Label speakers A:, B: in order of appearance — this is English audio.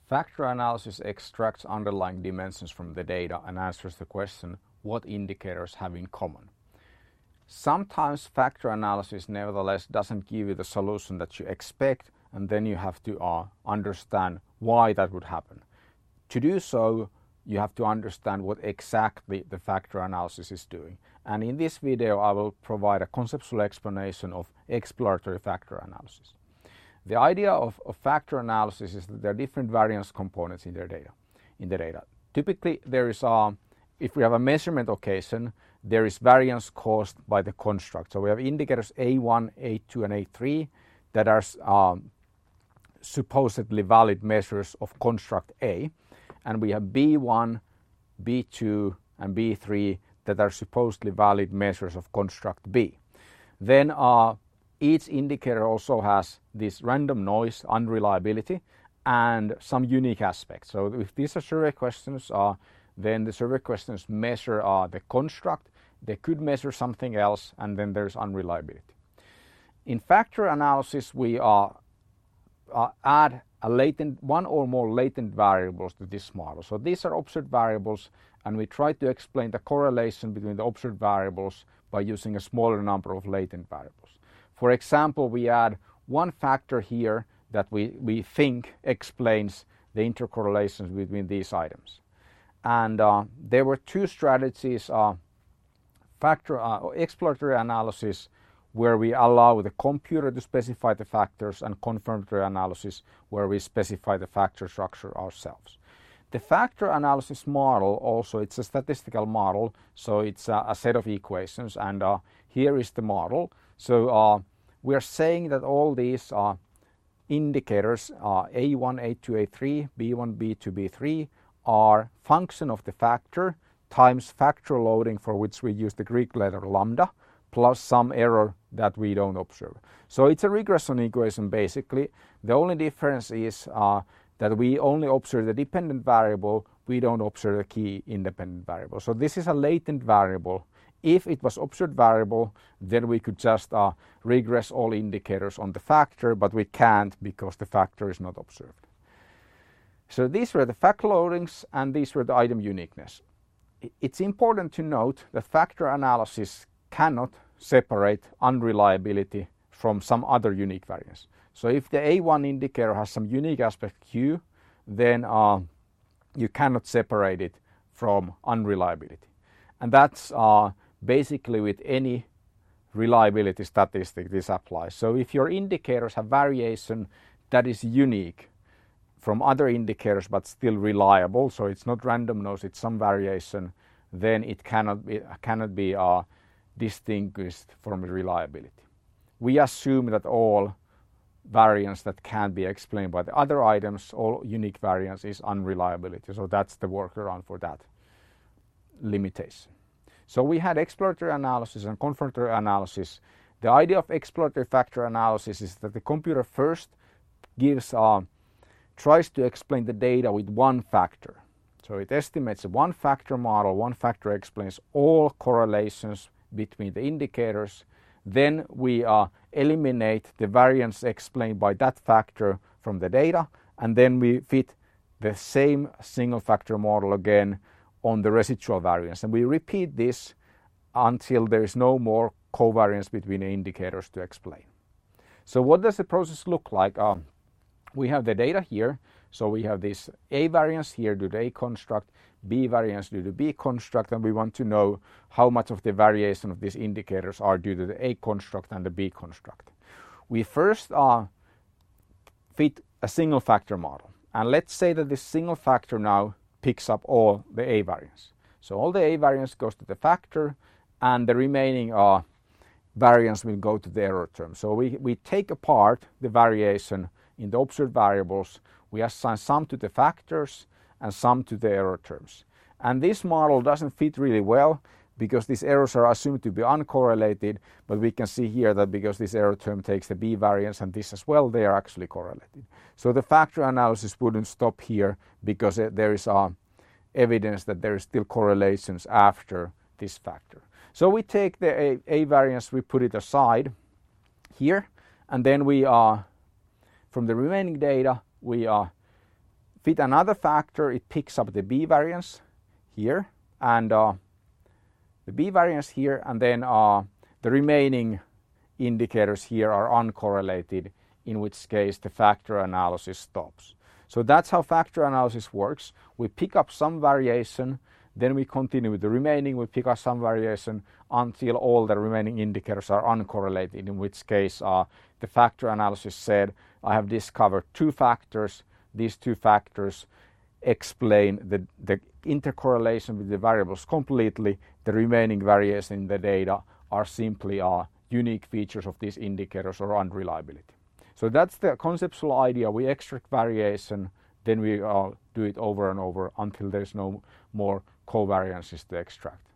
A: Factor analysis extracts underlying dimensions from the data and answers the question, what indicators have in common? Sometimes factor analysis nevertheless doesn't give you the solution that you expect, and then you have to understand why that would happen. To do so, you have to understand what exactly the factor analysis is doing. And in this video, I will provide a conceptual explanation of exploratory factor analysis. The idea of factor analysis is that there are different variance components in the data. Typically, there is if we have a measurement occasion, there is variance caused by the construct. So we have indicators A1, A2, and A3 that are supposedly valid measures of construct A, and we have B1, B2, and B3 that are supposedly valid measures of construct B. Then each indicator also has this random noise, unreliability, and some unique aspects. So if these are survey questions, then the survey questions measure the construct. They could measure something else, and then there's unreliability. In factor analysis, we add one or more latent variables to this model. So these are observed variables, and we try to explain the correlation between the observed variables by using a smaller number of latent variables. For example, we add one factor here that we think explains the intercorrelations between these items. And there were two strategies, exploratory analysis, where we allow the computer to specify the factors, and confirmatory analysis, where we specify the factor structure ourselves. The factor analysis model also, it's a statistical model, so it's a set of equations, and here is the model. So we are saying that all these indicators, A1, A2, A3, B1, B2, B3, are function of the factor times factor loading, for which we use the Greek letter lambda, plus some error that we don't observe. So it's a regression equation basically. The only difference is that we only observe the dependent variable, we don't observe the key independent variable. So this is a latent variable. If it was observed variable, then we could just regress all indicators on the factor, but we can't because the factor is not observed. So these were the factor loadings, and these were the item uniqueness. It's important to note that factor analysis cannot separate unreliability from some other unique variance. So if the A1 indicator has some unique aspect Q, then you cannot separate it from unreliability. And that's basically with any reliability statistic this applies. So if your indicators have variation that is unique from other indicators but still reliable, so it's not random noise, it's some variation, then it cannot be distinguished from reliability. We assume that all variance that can be explained by the other items, all unique variance, is unreliability. So that's the workaround for that limitation. So we had exploratory analysis and confirmatory analysis. The idea of exploratory factor analysis is that the computer first tries to explain the data with one factor. So it estimates a one factor model. One factor explains all correlations between the indicators. Then we eliminate the variance explained by that factor from the data, and then we fit the same single factor model again on the residual variance. And we repeat this until there is no more covariance between the indicators to explain. So what does the process look like? We have the data here. So we have this A variance here due to A construct, B variance due to B construct, and we want to know how much of the variation of these indicators are due to the A construct and the B construct. We first fit a single factor model. And let's say that this single factor now picks up all the A variance. So all the A variance goes to the factor, and the remaining variance will go to the error term. So we take apart the variation in the observed variables. We assign some to the factors and some to the error terms. And this model doesn't fit really well because these errors are assumed to be uncorrelated, but we can see here that because this error term takes the B variance and this as well, they are actually correlated. So the factor analysis wouldn't stop here because there is evidence that there is still correlations after this factor. So we take the A variance, we put it aside here, and then we from the remaining data, we fit another factor, it picks up the b-variance here, and the b-variance here, and then the remaining indicators here are uncorrelated, in which case the factor analysis stops. So that's how factor analysis works. We pick up some variation, then we continue with the remaining, we pick up some variation until all the remaining indicators are uncorrelated, in which case the factor analysis said, I have discovered two factors. These two factors explain the intercorrelation with the variables completely. The remaining variation in the data are simply unique features of these indicators or unreliability. So that's the conceptual idea. We extract variation, then we do it over and over until there's no more covariances to extract.